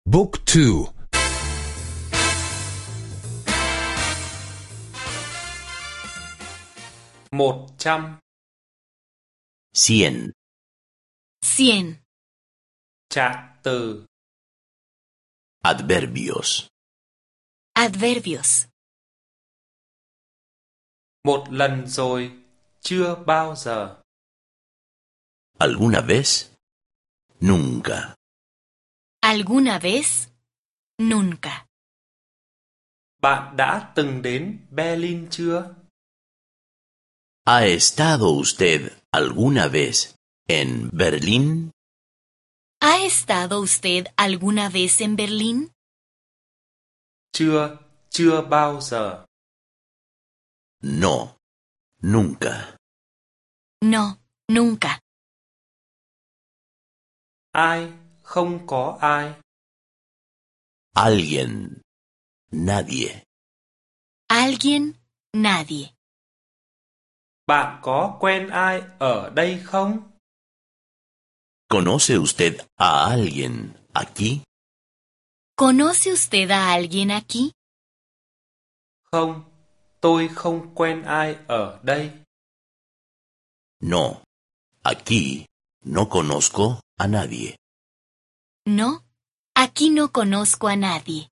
Book 2. 100. 100. 100. Trạng từ. Adverbios. Adverbios. Một lần rồi, chưa bao giờ. ¿Alguna vez? Nunca. Alguna vez. Nunca. Bạn đã từng đến Berlin chưa? ¿Ha estado usted alguna vez en Berlín? ¿Ha estado usted alguna vez en Berlín? Chưa bao giờ. No. Nunca. No, nunca. Ai, không có ai. Alguien. Nadie. Alguien, nadie. Bạn có quen ai ở đây không? ¿Conoce usted a alguien aquí? ¿Conoce usted a alguien aquí? Không, tôi không quen ai ở đây. No. Aquí no conozco a nadie. No, aquí no conozco a nadie.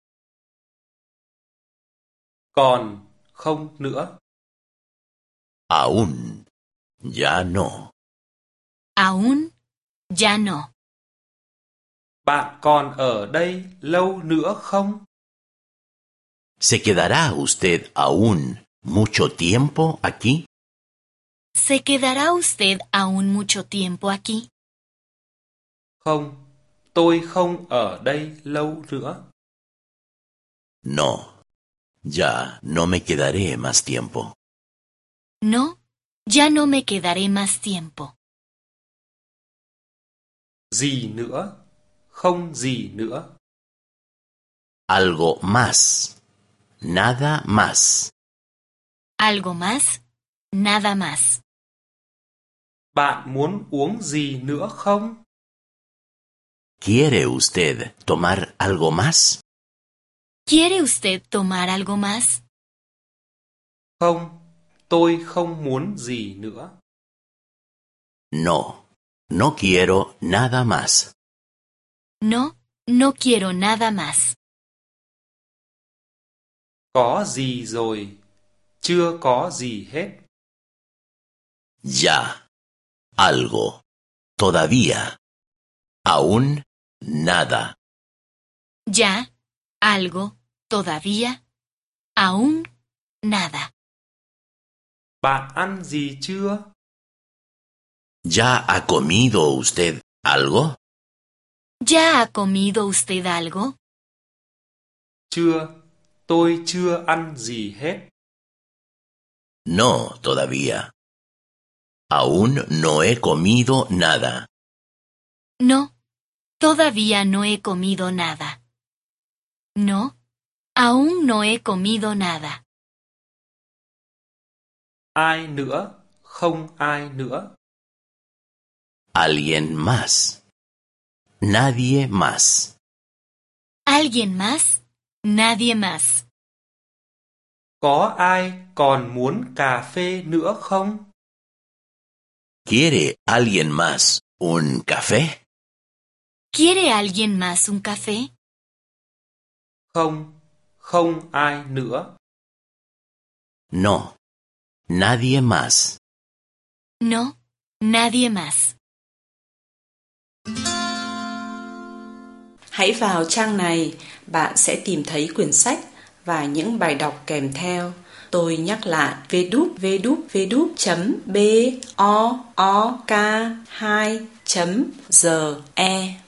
Còn không nữa. Aún. Ya no. Aún, ya no. Bạn còn ở đây lâu nữa không? ¿Se quedará usted aún mucho tiempo aquí? ¿Se quedará usted aún mucho tiempo aquí? Không, tôi không ở đây lâu nữa. No. Ya no me quedaré más tiempo. No, ya no me quedaré más tiempo. Gì nữa? Không gì nữa. Algo más. Nada más. Algo más, nada más. Bạn muốn uống gì nữa không? ¿Quiere usted tomar algo más? ¿Quiere usted tomar algo más? Không, tôi không muốn gì nữa. No. No quiero nada más. No, no quiero nada más. Có gì rồi? Chưa có gì hết. Ya. Algo. Todavía. Aún nada. Ya, algo, todavía, aún, nada. Bạn ăn gì chưa? ¿Ya ha comido usted algo? ¿Ya ha comido usted algo? Chưa, tôi chưa ăn gì hết. No, todavía. Aún no he comido nada. No, todavía no he comido nada. No, aún no he comido nada. Ai nữa? Không ai nữa. Alguien más. Nadie más. ¿Alguien más? Nadie más. Có ai còn muốn cà phê nữa không? ¿Quiere alguien más un café? ¿Quiere alguien más un café? Không, không ai nữa. No. Nadie más. No, nadie más. Hãy vào trang này, bạn sẽ tìm thấy quyển sách và những bài đọc kèm theo. Tôi nhắc lại www.book2.ge